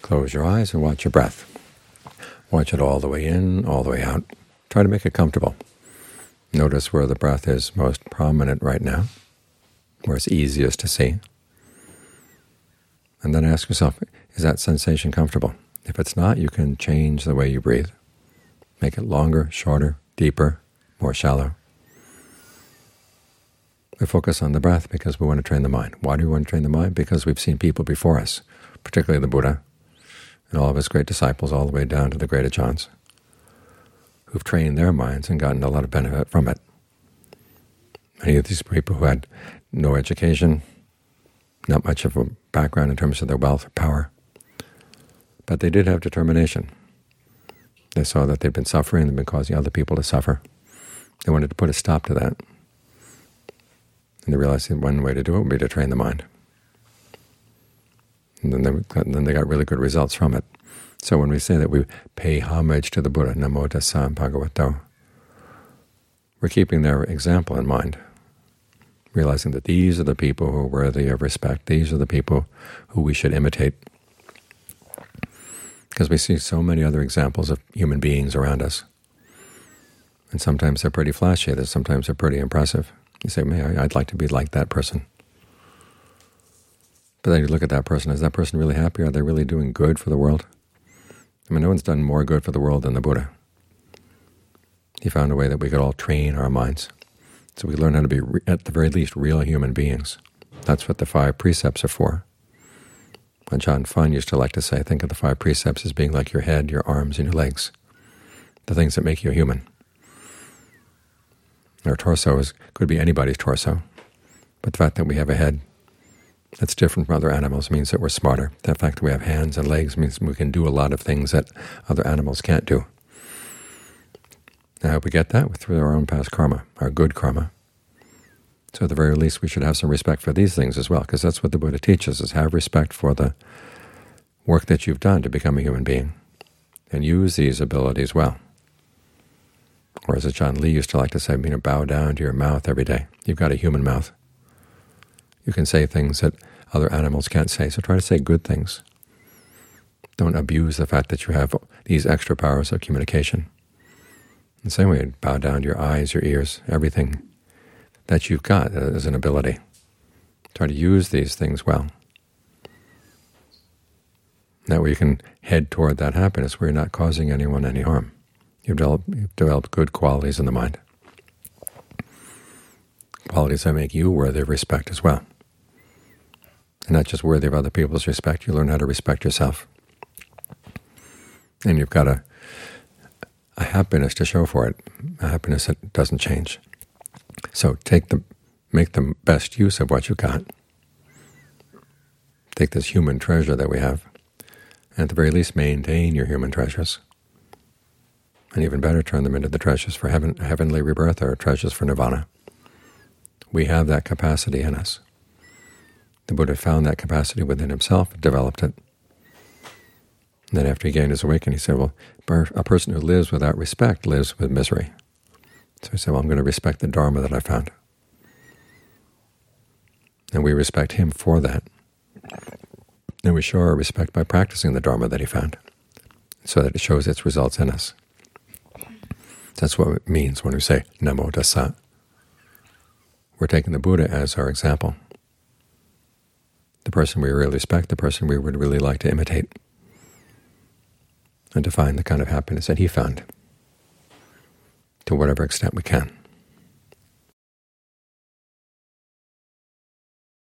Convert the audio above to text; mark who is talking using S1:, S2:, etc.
S1: Close your eyes and watch your breath. Watch it all the way in, all the way out. Try to make it comfortable. Notice where the breath is most prominent right now, where it's easiest to see. And then ask yourself, is that sensation comfortable? If it's not, you can change the way you breathe. Make it longer, shorter, deeper, more shallow. We focus on the breath because we want to train the mind. Why do we want to train the mind? Because we've seen people before us, particularly the Buddha and all of his great disciples, all the way down to the great Ajahns, who've trained their minds and gotten a lot of benefit from it. Many of these people who had no education, not much of a background in terms of their wealth or power, but they did have determination. They saw that they'd been suffering, they'd been causing other people to suffer. They wanted to put a stop to that. And they realized that one way to do it would be to train the mind. And then they got really good results from it. So when we say that we pay homage to the Buddha, Namo Tassa Bhagavato, we're keeping their example in mind, realizing that these are the people who are worthy of respect. These are the people who we should imitate. Because we see so many other examples of human beings around us. And sometimes they're pretty flashy, sometimes they're pretty impressive. You say, man, I'd like to be like that person. But then you look at that person, is that person really happy? Are they really doing good for the world? I mean, no one's done more good for the world than the Buddha. He found a way that we could all train our minds. So we learn how to be, at the very least, real human beings. That's what the 5 precepts are for. And Ajaan Funs used to like to say, think of the 5 precepts as being like your head, your arms, and your legs, the things that make you human. Our torso could be anybody's torso, but the fact that we have a head that's different from other animals means that we're smarter. The fact that we have hands and legs means we can do a lot of things that other animals can't do. Now, how we get that? Through our own past karma, our good karma. So at the very least, we should have some respect for these things as well, because that's what the Buddha teaches, is have respect for the work that you've done to become a human being, and use these abilities well. Or as Ajaan Lee used to like to say, bow down to your mouth every day. You've got a human mouth. You can say things that other animals can't say, so try to say good things. Don't abuse the fact that you have these extra powers of communication. In the same way, bow down to your eyes, your ears, everything that you've got as an ability. Try to use these things well. That way you can head toward that happiness where you're not causing anyone any harm. You've developed good qualities in the mind. Qualities that make you worthy of respect as well. And not just worthy of other people's respect, you learn how to respect yourself. And you've got a happiness to show for it, a happiness that doesn't change. So make the best use of what you got. Take this human treasure that we have, and at the very least maintain your human treasures. And even better, turn them into the treasures for heavenly rebirth or treasures for nirvana. We have that capacity in us. The Buddha found that capacity within himself and developed it. And then after he gained his awakening, he said, well, a person who lives without respect lives with misery. So he said, well, I'm going to respect the Dharma that I found. And we respect him for that. And we show our respect by practicing the Dharma that he found, so that it shows its results in us. That's what it means when we say Namo Tassa. We're taking the Buddha as our example, the person we really respect, the person we would really like to imitate, and to find the kind of happiness that he found, to whatever extent we can.